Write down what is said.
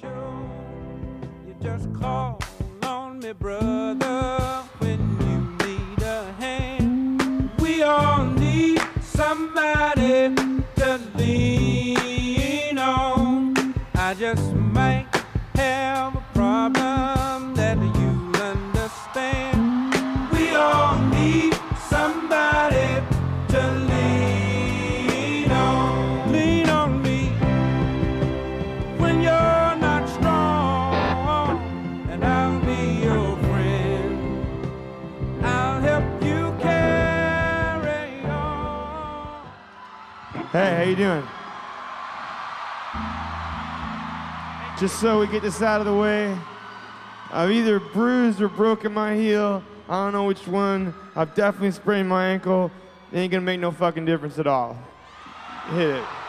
sure you just call on me, brother, when you need a hand. We all need somebody to lean on. I just might have a problem that you'll understand. We all need somebody to lean on. Lean on me when you're not strong, and I'll be your friend. I'll help you carry on. Hey, how you doing? Just so we get this out of the way, I've either bruised or broken my heel. I don't know which one. I've definitely sprained my ankle. It ain't gonna make no fucking difference at all. Hit it.